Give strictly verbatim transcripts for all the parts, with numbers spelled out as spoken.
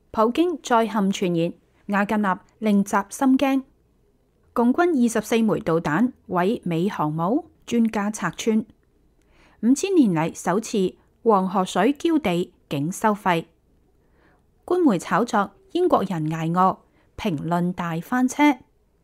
普京再陷傳言，瓦格納令習心驚。共軍二十四枚導彈毀美航母，專家拆穿。五千年嚟首次黃河水澆地竟收費。官媒炒作英國人捱餓，評論大翻車。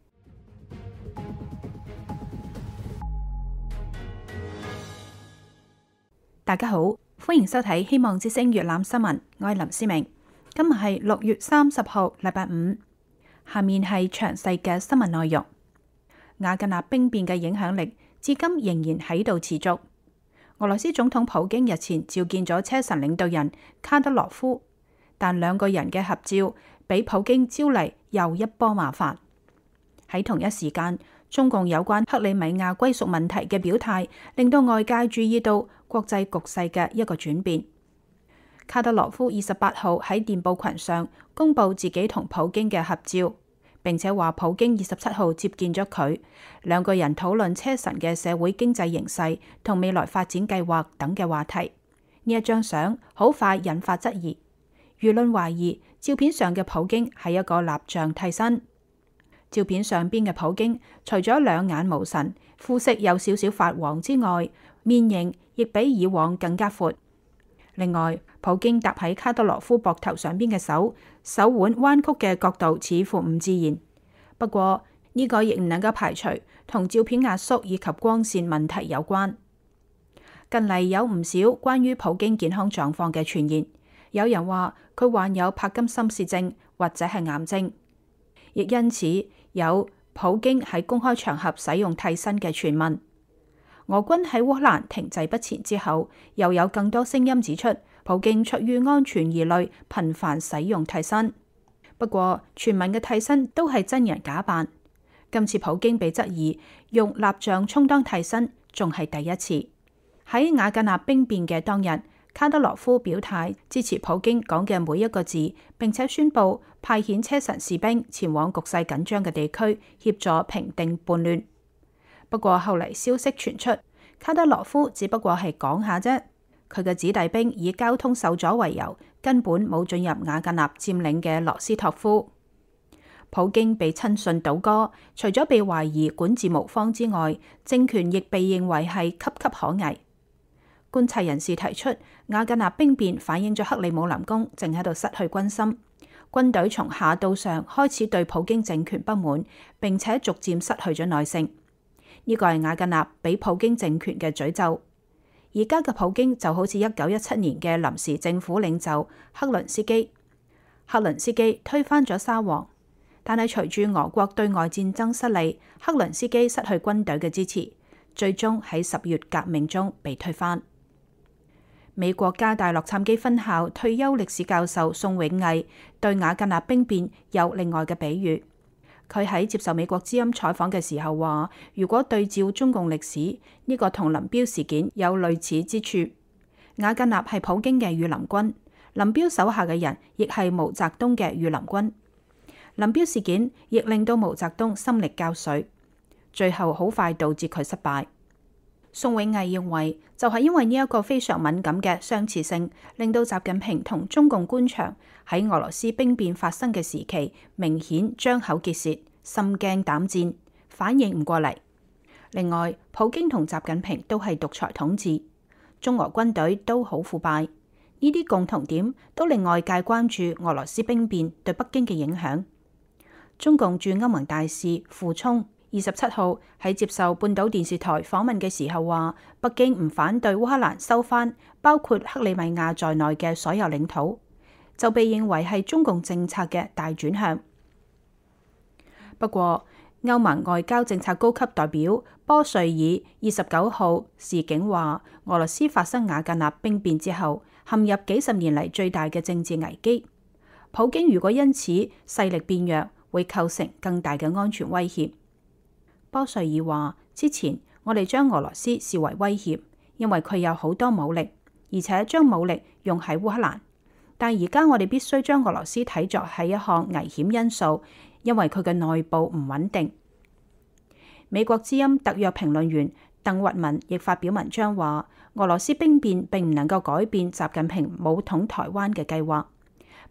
大家好，歡迎收睇希望之聲粵覽新聞，我係林思明。今日係六月三十號，禮拜五。下面係詳細嘅新聞內容。瓦格納兵變嘅影響力至今仍然喺度持續。俄羅斯總統普京日前召見咗車臣領導人卡德羅夫，但兩個人嘅合照俾普京招嚟又一波麻煩。喺同一時間，中共有關克里米亞歸屬問題嘅表態，令到外界注意到國際局勢嘅一個轉變。卡德羅夫二十八號喺電報群上公布自己同普京嘅合照，並且話普京二十七號接見咗佢，兩個人討論車臣嘅社會經濟形勢同未來發展計劃等嘅話題。呢一張相好快引發質疑，輿論懷疑照片上嘅普京係一個蠟像替身。照片上邊嘅普京除咗兩眼無神、膚色有少少發黃之外，面型亦比以往更加闊。另外，普京搭喺卡德羅夫膊頭上邊嘅手，手腕彎曲嘅角度似乎唔自然。不過呢個亦唔能夠排除同照片壓縮以及光線問題有關。近嚟有唔少關於普京健康狀況嘅傳言，有人話佢患有帕金森氏症或者係癌症，亦因此有普京喺公開場合使用替身嘅傳聞。俄軍喺烏克蘭停滯不前之後，又有更多聲音指出，普京出於安全疑慮，頻繁使用替身。不過，傳聞嘅替身都係真人假扮。今次普京被質疑用蠟像充當替身，仲係第一次。喺瓦格納兵變嘅當日，卡德羅夫表態支持普京講嘅每一個字，並且宣布派遣車臣士兵前往局勢緊張嘅地區，協助平定叛亂。不過後嚟消息傳出，卡德羅夫只不過係講下啫，佢嘅子弟兵以交通受阻為由，根本冇進入瓦格納佔領嘅羅斯托夫。普京被親信倒戈，除咗被懷疑管治無方之外，政權亦被認為係岌岌可危。觀察人士提出，瓦格納兵變反映咗克里姆林宮正喺度失去軍心，軍隊從下到上開始對普京政權不滿，並且逐漸失去咗耐性。呢個係瓦格納俾普京政權嘅詛咒。而家嘅普京就好似一九一七年嘅臨時政府領袖克倫斯基。克倫斯基推翻咗沙皇，但係隨住俄國對外戰爭失利，克倫斯基失去軍隊嘅支持，最終喺十月革命中被推翻。美國加大洛杉磯分校退休歷史教授宋永毅對瓦格納兵變有另外嘅比喻。佢喺接受美國之音採訪嘅時候話，如果對照中共歷史，呢個同林彪事件有類似之處。瓦格納係普京嘅御林軍，林彪手下嘅人亦係毛澤東嘅御林軍。林彪事件亦令到毛澤東心力交瘁，最後好快導致佢失敗。宋永毅認為，就係因為呢一個非常敏感嘅相似性，令到習近平同中共官場喺俄羅斯兵變發生嘅時期，明顯張口結舌、心驚膽戰，反應唔過嚟。另外，普京同習近平都係獨裁統治，中俄軍隊都好腐敗，呢啲共同點都令外界關注俄羅斯兵變對北京嘅影響。中共駐歐盟大使傅聰二十七號喺接受半島電視台訪問嘅時候話，北京唔反對烏克蘭收翻包括克里米亞在內嘅所有領土，就被認為係中共政策嘅大轉向。不過，歐盟外交政策高級代表波瑞爾二十九號示警話，俄羅斯發生瓦格納兵變之後，陷入幾十年嚟最大嘅政治危機。普京如果因此勢力變弱，會構成更大嘅安全威脅。波瑞爾話：之前我哋將俄羅斯視為威脅，因為佢有好多武力，而且將武力用喺烏克蘭。但而家我哋必須將俄羅斯睇作係一項危險因素，因為佢嘅內部唔穩定。美國之音特約評論員鄧聿文亦發表文章話：俄羅斯兵變並唔能夠改變習近平武統台灣嘅計劃。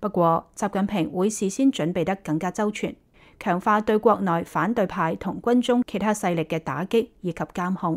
不過，習近平會事先準備得更加周全，強化對國內反對派同軍中其他勢力嘅打擊以及監控。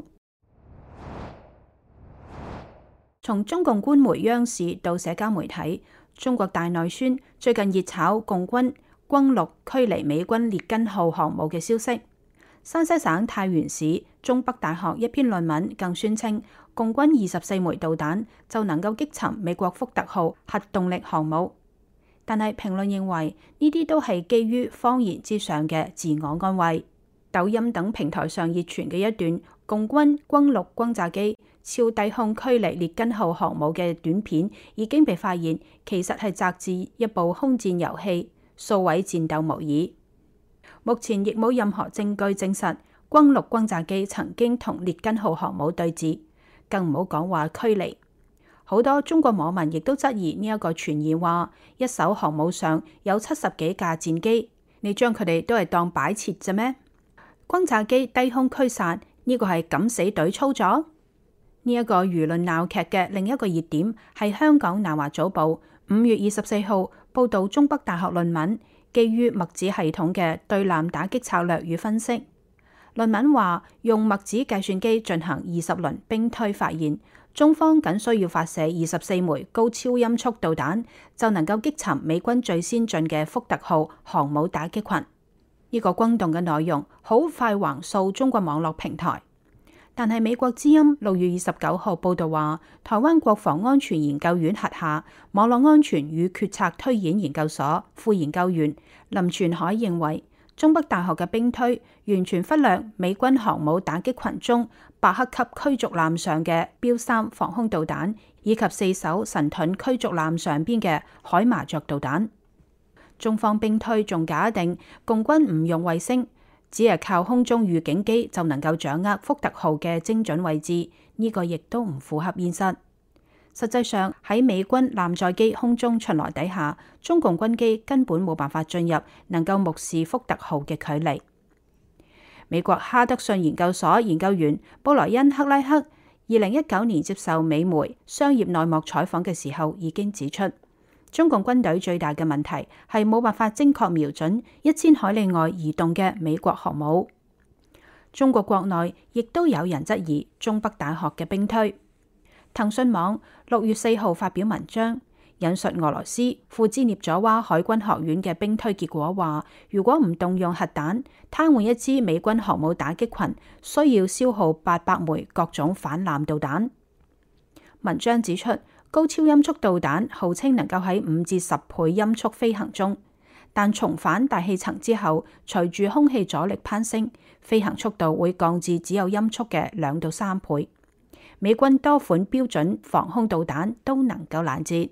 從中共官媒央視到社交媒體，中國大內宣最近熱炒共軍轟六驅離美軍列根號航母嘅消息。山西省太原市中北大學一篇論文更宣稱，共軍二十四枚導彈就能夠擊沉美國福特號核動力航母。但係評論認為呢啲都係基於謊言之上嘅自我安慰。抖音等平台上熱傳嘅一段共軍轟六轟炸機超低空驅離列根號航母嘅短片已經被發現，其實係摘自一部空戰遊戲數位戰鬥模擬。目前亦冇任何證據證實轟六轟炸機曾經同列根號航母對峙，更唔好講話驅離。好多中國網民亦都質疑呢一個傳言，話一艘航母上有七十幾架戰機，你將佢哋都係當擺設啫咩？轟炸機低空驅散呢個係敢死隊操作？呢一個輿論鬧劇嘅另一個熱點係香港南華早報五月二十四號報道中北大學論文，基於墨子系統嘅對艦打擊策略與分析。論文話用墨子計算機進行二十輪兵推，發現中方僅需要發射二十四枚高超音速導彈，就能夠擊沉美軍最先進嘅福特號航母打擊群。呢個轟動嘅內容好快橫掃中國網絡平台。但係美國之音六月二十九號報道話，台灣國防安全研究院轄下網絡安全與決策推演研究所副研究員林全海認為，中北大學嘅兵推完全忽略美軍航母打擊群中伯克級驅逐艦上嘅標三防空導彈，以及四艘神盾驅逐艦上邊嘅海麻雀導彈。中方兵推仲假定共軍唔用衛星，只係靠空中預警機就能夠掌握福特號嘅精準位置，呢個亦都唔符合現實。實際上喺美軍艦載機空中巡邏底下，中共軍機根本冇辦法進入能夠目視福特號嘅距離。美國哈德遜研究所研究員布萊恩克拉克二零一九年接受美媒商業內幕採訪嘅時候已經指出，中共軍隊最大嘅問題係冇辦法精確瞄準一千海里外移動嘅美國航母。中國國內亦都有人質疑中北大學嘅兵推。騰訊網六月四號發表文章，引述俄羅斯庫茲涅佐娃海軍學院嘅兵推結果話，如果唔動用核彈癱瘓一支美軍航母打擊群，需要消耗八百枚各種反艦導彈。文章指出，高超音速導彈號稱能夠喺五至十倍音速飛行中，但重返大氣層之後，隨住空氣阻力攀升，飛行速度會降至只有音速嘅兩到三倍。美軍多款標準防空導彈都能夠攔截。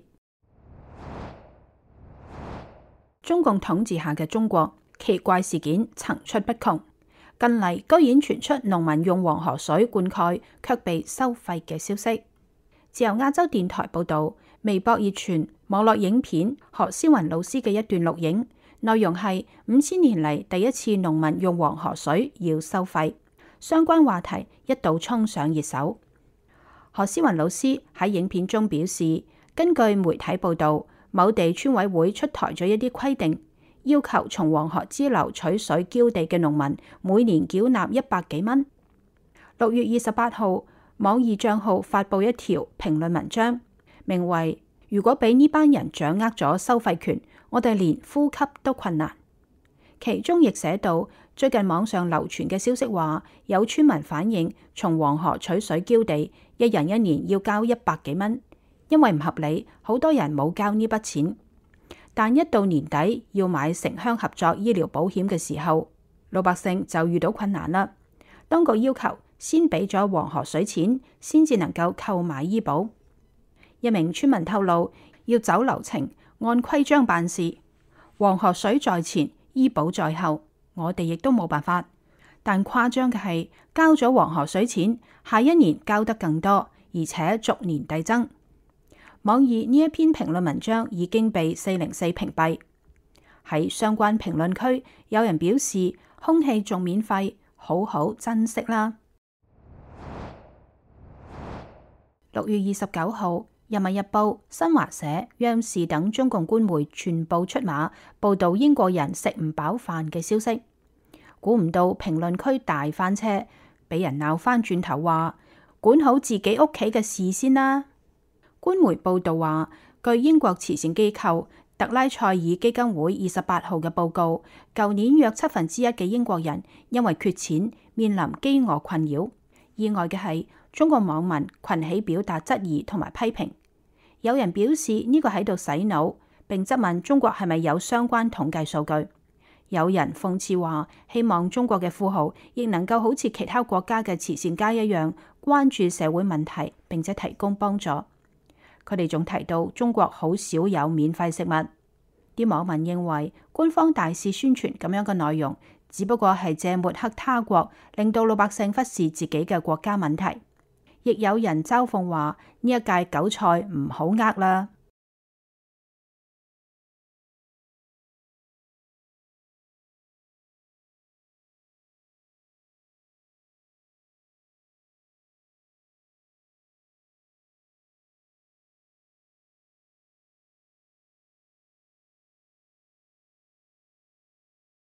中共統治下嘅中國，奇怪事件層出不窮。近嚟居然傳出農民用黃河水灌溉卻被收費嘅消息。自由亞洲電台報道，微博熱傳網絡影片何詩雲老師嘅一段錄影，內容係五千年嚟第一次農民用黃河水要收費，相關話題一度衝上熱搜。何詩雲老師喺影片中表示，根據媒體報道，某地村委會出台咗一啲規定，要求從黃河支流取水澆地嘅農民每年繳納一百幾蚊。六月二十八號，網易賬號發布一條評論文章，名為《如果俾呢班人掌握咗收費權，我哋連呼吸都困難》。其中亦寫到，最近網上流傳嘅消息話，有村民反映從黃河取水澆地，一人一年要交一百幾蚊，因為唔合理，好多人冇交呢筆錢。但一到年底要買城鄉合作醫療保險嘅時候，老百姓就遇到困難啦。當局要求先俾咗黃河水錢，先至能夠購買醫保。一名村民透露，要走流程，按規章辦事，黃河水在前，醫保在後，我哋亦都冇辦法。但誇張嘅係，交咗黃河水錢，下一年交得更多，而且逐年遞增。網易呢一篇評論文章已經被四零四屏蔽。喺相關評論區，有人表示空氣仲免費，好好珍惜啦。六月二十九號， 人民日報、新華社、央視等中共官媒全部出馬報道英國人食唔飽飯嘅消息。估唔到評論區大翻車，俾人鬧翻轉頭話管好自己屋企嘅事先啦。官媒報道話，據英國慈善機構特拉塞爾基金會二十八號嘅報告，舊年約七分之一嘅英國人因為缺錢面臨飢餓困擾。意外嘅係，中國網民群起表達質疑同埋批評，有人表示呢個喺度洗腦，並質問中國係咪有相關統計數據。有人諷刺話，希望中國嘅富豪亦能夠好似其他國家嘅慈善家一樣，關注社會問題，並且提供幫助。佢哋仲提到中國好少有免費食物。啲網民認為官方大肆宣傳咁樣嘅內容，只不過係借抹黑他國，令到老百姓忽視自己嘅國家問題。亦有人嘲諷話，呢一屆韭菜唔好呃啦。